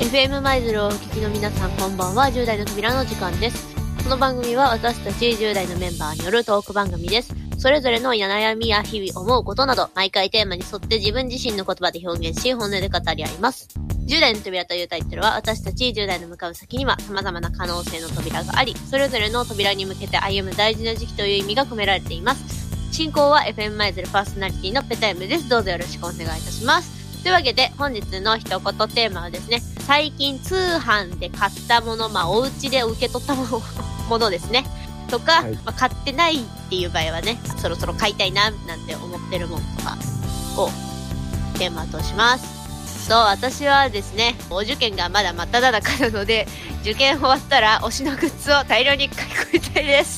FM 舞鶴をお聞きの皆さん、こんばんは。10代の扉の時間です。この番組は私たち10代のメンバーによるトーク番組です。それぞれの悩みや日々思うことなど、毎回テーマに沿って自分自身の言葉で表現し、本音で語り合います。10代の扉というタイトルは、私たち10代の向かう先には様々な可能性の扉があり、それぞれの扉に向けて歩む大事な時期という意味が込められています。進行は FM 舞鶴パーソナリティのペタイムです。どうぞよろしくお願いいたします。というわけで、本日の一言テーマはですね、最近通販で買ったもの、お家で受け取ったものですね。とか、買ってないっていう場合はね、そろそろ買いたいな、なんて思ってるものとかをテーマとします。そう、私はですね、お受験がまだ真っ只中なので、受験終わったら推しのグッズを大量に買い込みたいです。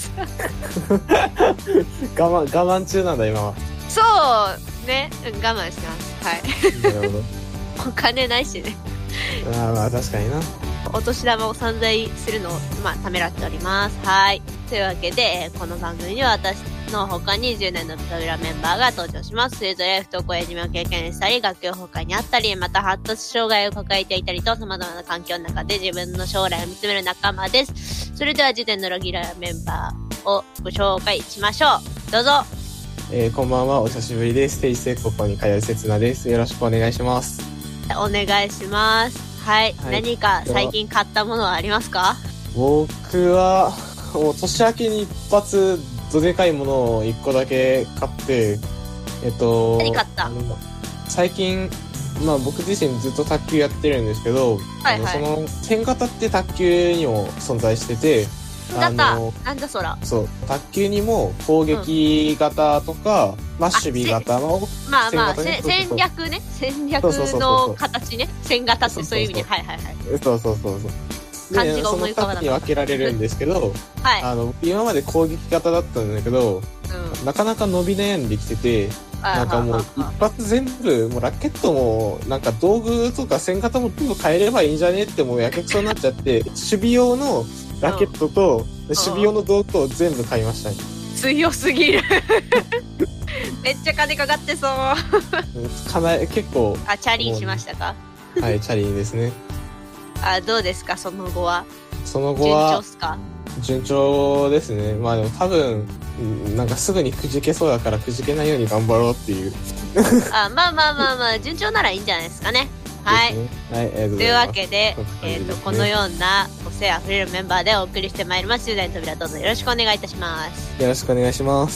我慢中なんだ、今は。 そうね、我慢します。はい。 なるほど。 お金ないしね。 まあ確かにな。 お年玉を散財するのをためらっております。はい。というわけで、この番組には私の他に10年の扉メンバーが登場します。それぞれ不登校やいじめを経験したり、学級崩壊にあったり、また発達障害を抱えていたりと、様々な環境の中で自分の将来を見つめる仲間です。それでは10年のレギュラーメンバーをご紹介しましょう。どうぞ。 こんばんは、お久しぶりです。定時制高校に通うせつなです。よろしくお願いします。 お願いします。はい。何か最近買ったものはありますか？ 僕は、もう年明けに一発、どでかいものを一個だけ買って、 何買った？ 最近、僕自身ずっと卓球やってるんですけど、その、1000型って卓球にも存在してて、 なんだそら。 そう、卓球にも攻撃型とか、守備型の戦略ね。戦略の形ね。戦型ってそういう意味で。はい。 そう。 漢字が思い浮かばなかった。 その2つに分けられるんですけど、今まで攻撃型だったんだけど、なかなか伸び悩んできてて、なんかもう一発全部、もうラケットも、なんか道具とか戦型も全部変えればいいんじゃねってもうやけくそになっちゃって、守備用のラケットと、守備用の道具を全部買いましたね。 強すぎる。めっちゃ金かかってそう。 結構。 チャリンしましたか？ はい、チャリンですね。 どうですか、その後は。 その後は。 順調っすか？ 順調ですね。でも多分、なんかすぐにくじけそうだからくじけないように頑張ろうっていう。 順調ならいいんじゃないですかね。はい。 はい、 というわけで、このような個性あふれるメンバーでお送りしてまいります。10代の扉、どうぞよろしくお願いいたします。 よろしくお願いします。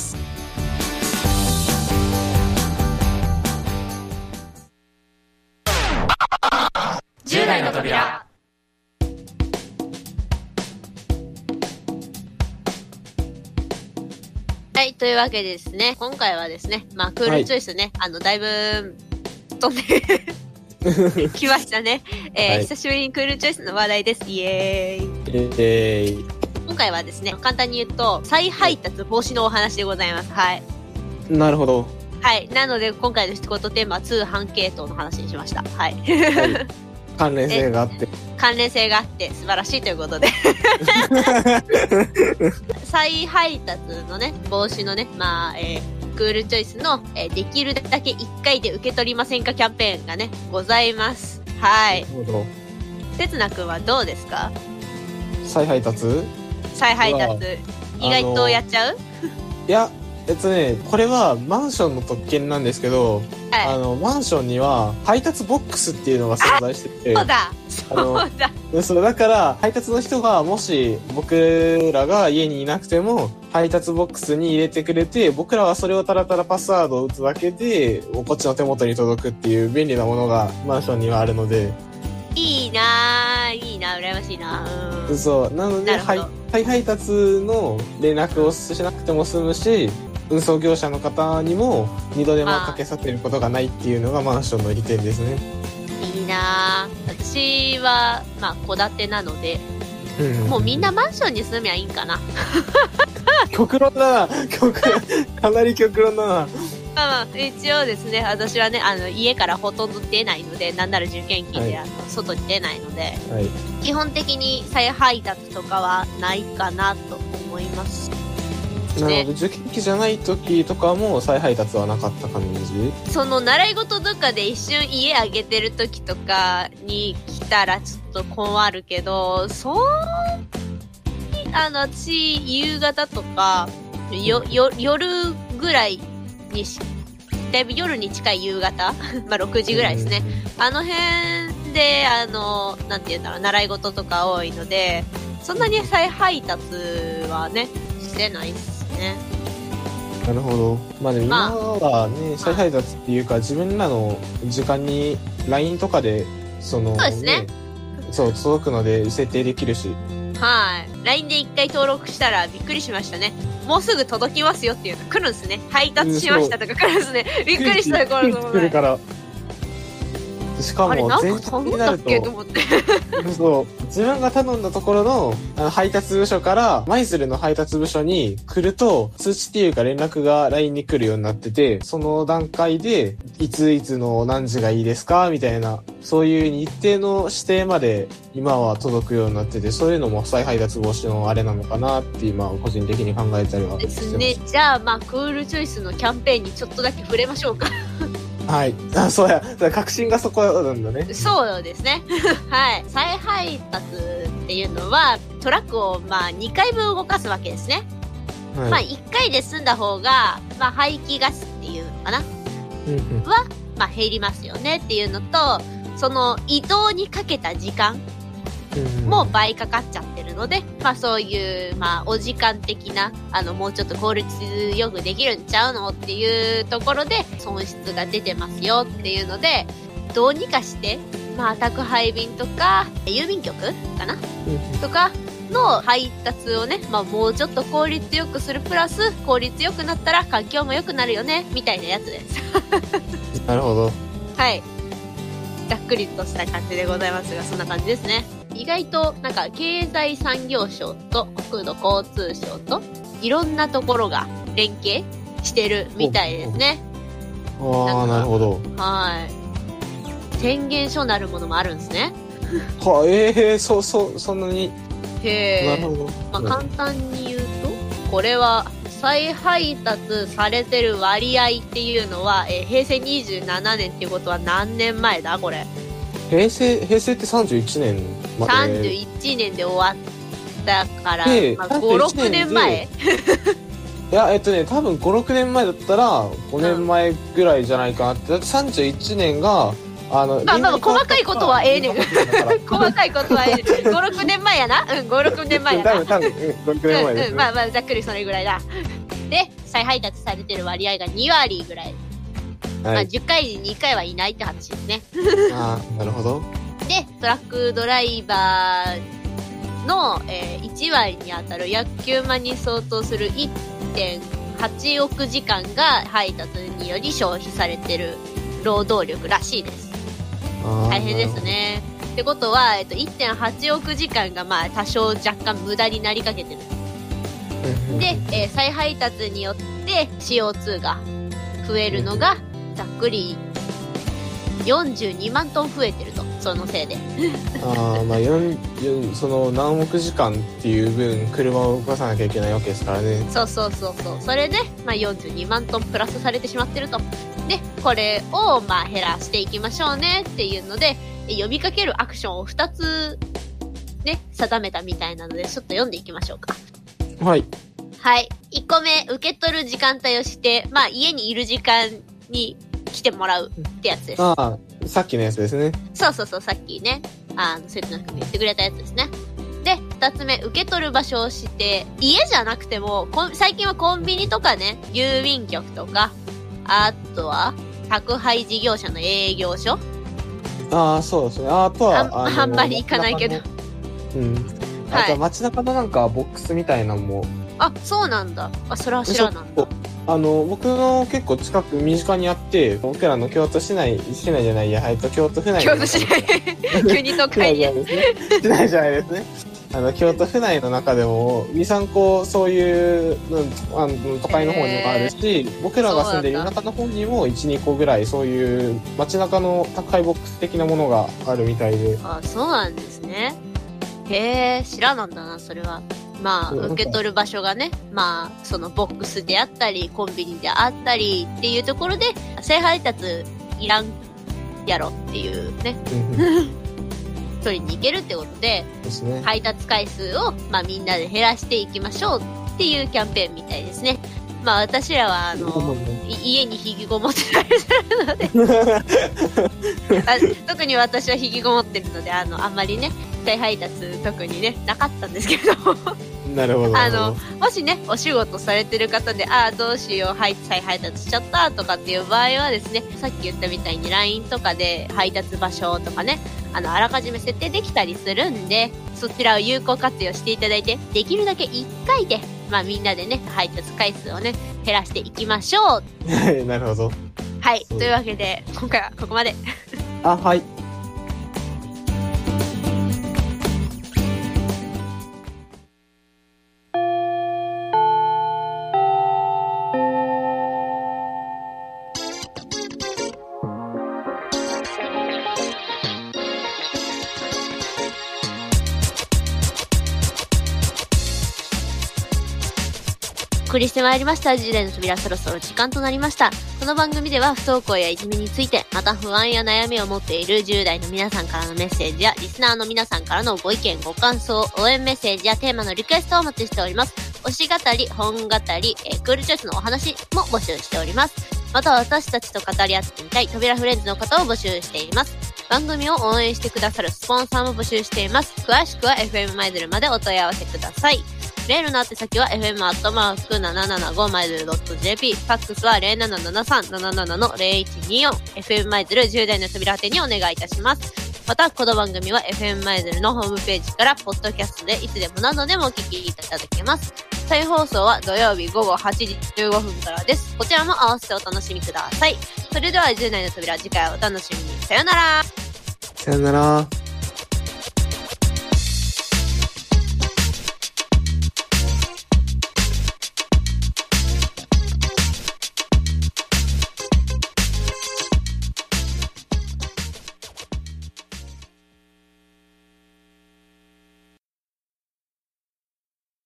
10代の扉。はい、というわけでですね、今回はですね、クールチョイスね、だいぶ、飛んで来ましたね。久しぶりにクールチョイスの話題です。イエーイ。今回はですね、簡単に言うと、再配達防止のお話でございます。はい。 なるほど。 はい。なので、今回の一言テーマは通販系統の話にしました。はい。 関連性があって。 素晴らしいということで。再配達のね、防止のね、クールチョイスの、できるだけ1回で受け取りませんかキャンペーンがね、ございます。はい。 なるほど。 せつなくんはどうですか？ 再配達意外とやっちゃう？ いや、これはマンションの特権なんですけど、マンションには配達ボックスっていうのが存在してて、 そうだ。 だから配達の人がもし僕らが家にいなくても配達ボックスに入れてくれて、僕らはそれをただただパスワードを打つだけでこっちの手元に届くっていう便利なものがマンションにはあるので、 いいな羨ましいな。 そうなので再配達の連絡をしなくても済むし、運送業者の方にも二度手間かけさせることがないっていうのがマンションの利点ですね。 いいなぁ。私は戸建てなので、もうみんなマンションに住みゃいいんかな。 極論だな。かなり極論だな。 一応ですね、私はね、家からほとんど出ないので、なんなら受験期で、外に出ないので、基本的に再配達とかはないかなと思います。 なるほど。受験期じゃない時とかも再配達はなかった感じ？ その習い事とかで一瞬家あげてる時とかに来たらちょっと困るけど、私、夕方とか、夜ぐらいにだいぶ夜に近い夕方まあ6時ぐらいですね。あの辺で、なんて言うんだろう、習い事とか多いので、そんなに再配達はね、してないっすね。 なるほど。まあでも今はね、再配達っていうか、自分らの時間に LINE とかで、 そうですね。 そう、届くので設定できるし。 はい。LINE で一回登録したらびっくりしましたね。もうすぐ届きますよっていうの来るんですね。配達しましたとか来るんですね。びっくりしたよ、これ。 来るから。しかも全国になるとそう自分が頼んだところの配達部署から舞鶴の配達部署に来ると通知っていうか連絡が LINE に来るようになってて、その段階でいつの何時がいいですかみたいな、そういう日程の指定まで今は届くようになってて、そういうのも再配達防止のあれなのかなって今個人的に考えたりはしてます。 ですね。じゃあまあクールチョイスのキャンペーンにちょっとだけ触れましょうか。 はい。あ、そうや。確信がそこなんだね。 そうですね。はい。再配達っていうのは、トラックをまあ2回分動かすわけですね。はい、まあ1回で済んだ方が、まあ排気ガスっていうのかな。は、まあ減りますよねっていうのと、その移動にかけた時間もう倍かかっちゃってるので、まあそういう、まあお時間的な、もうちょっと効率よくできるんちゃうのっていうところで損失が出てますよっていうので、どうにかして、まあ宅配便とか、郵便局かな、とかの配達をね、まあもうちょっと効率よくするプラス、効率よくなったら環境も良くなるよね、みたいなやつです。 なるほど。 はい。ざっくりとした感じでございますが、そんな感じですね。意外となんか経済産業省と国土交通省といろんなところが連携してるみたいですね。 ああ、なるほど。 はい。宣言書なるものもあるんですね。 そんなに。 なるほど。まあ簡単に言うと、これは再配達されてる割合っていうのは、平成27年っていうことは何年前だこれ。 平成って31年まで。 31年で終わったから、まあ、5、6年前いや、多分5、6年前だったら、5年前ぐらいじゃないかなって。だって31年が、 まあ、細かいことはええねん。細かいことはええねん。5、6年前やな。うん、5、6年前やな。 多分、5、6年前です、ね。 まあ、ざっくりそれぐらいだ。で、再配達されてる割合が2割ぐらい。はい、まあ、10回に2回はいないって話ですね。 ああ、なるほど。 で、トラックドライバーの、1割にあたる約9万に相当する 1.8 億時間が配達により消費されてる労働力らしいです。大変ですね。ってことは、1.8 億時間がまあ多少若干無駄になりかけてる。で、再配達によって CO2 が増えるのがざっくり42万トン増えてると、そのせいで。 ああ、まあその何億時間っていう分車を動かさなきゃいけないわけですからね。 そう。それで、まあ42万トンプラスされてしまってると。で、これをまあ減らしていきましょうねっていうので、呼びかけるアクションを2つね、定めたみたいなので、ちょっと読んでいきましょうか。 はい。 はい。1個目、受け取る時間帯をして、まあ家にいる時間に来てもらうってやつです。 ああ、さっきのやつですね。 そう、さっきね、節約君言ってくれたやつですね。で、2つ目、受け取る場所をして、家じゃなくても、最近はコンビニとかね、郵便局とか、あとは、宅配事業者の営業所。 ああ、そうですね。あとは、 あんまり行かないけど。 うん。あとは街中のなんかボックスみたいなのも。 あ、そうなんだ。あ、それは知らなんだ。 僕の結構近く、身近にあって、僕らの京都市内じゃないや、京都府内。 京都市内急に都会に。 市内じゃないですね。京都府内の中でも、2、3個そういう、都会の方にもあるし、僕らが住んでる田舎の方にも1、2個ぐらいそういう街中の宅配ボックス的なものがあるみたいで。 あ、そうなんですね。へえ、知らなんだな、それは。 まあ、受け取る場所がね、まあ、そのボックスであったり、コンビニであったりっていうところで、再配達いらんやろっていうね。取りに行けるってことで、 ね、 配達回数を、まあ、みんなで減らしていきましょうっていうキャンペーンみたいですね。まあ、私らは、家に引きこもってたりするので特に私は引きこもってるので、あんまりね、再配達特にね、なかったんですけどなるほど。 もしね、お仕事されてる方で、どうしよう、再配達しちゃったとかっていう場合はですね、さっき言ったみたいに LINE とかで配達場所とかね、あらかじめ設定できたりするんで、そちらを有効活用していただいて、できるだけ1回で、まあみんなでね、配達回数をね、減らしていきましょう。 なるほど。 はい。というわけで、今回はここまで。 はい。 お送りしてまいりました。10代の扉、そろそろ時間となりました。この番組では不登校やいじめについて、また不安や悩みを持っている10代の皆さんからのメッセージや、リスナーの皆さんからのご意見、ご感想、応援メッセージやテーマのリクエストをお待ちしております。推し語り、本語り、クールチョイスのお話も募集しております。また私たちと語り合ってみたい扉フレンズの方を募集しています。番組を応援してくださるスポンサーも募集しています。詳しくは FM マイドルまでお問い合わせください。メールの宛先は fm@775maidl.jp、ファックスは 077377-0124、FM マイドル10代の扉宛てにお願いいたします。また、この番組は FM マイドルのホームページから、ポッドキャストでいつでも何度でもお聞きいただけます。再放送は土曜日午後8時15分からです。こちらも合わせてお楽しみください。それでは10代の扉、次回お楽しみに。さよなら。 さよなら。